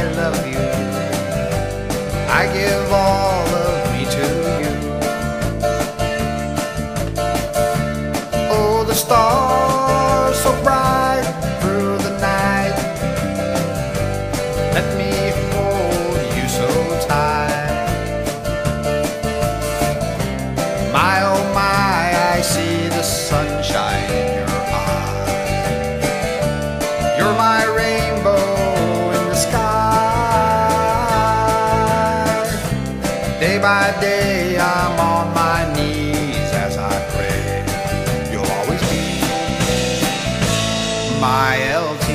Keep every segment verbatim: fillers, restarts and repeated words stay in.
I love you. I give all of me to you. Oh, the stars so bright through the night, let me hold you so tight. My oh my, I see the sunshine in your eyes. You're my rainbow in the sky. Day by day I'm on my knees as I pray. You'll always be my L T.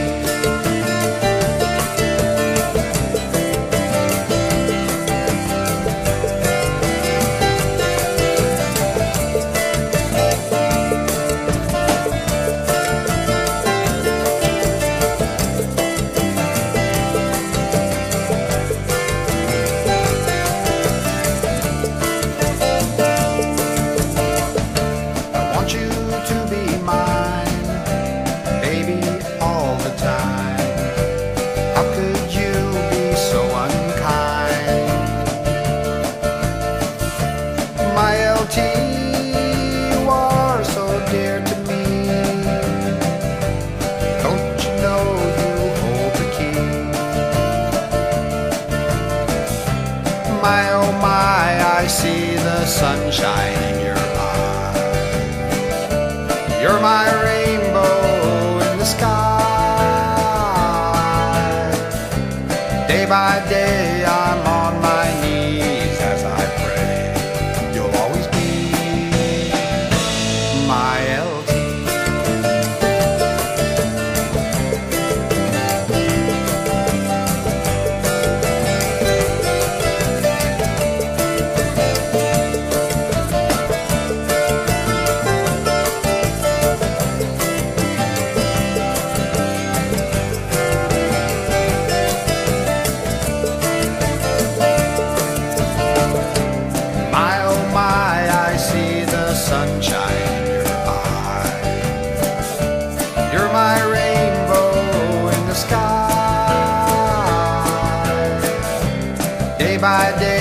My L T, you are so dear to me. Don't you know you hold the key? My oh my, I see the sunshine in your eyes. You're my rainbow in the sky. Day by day I'm on my knees as I pray. You'll always be my L T. Sunshine in your eyes. You're my rainbow in the sky. Day by day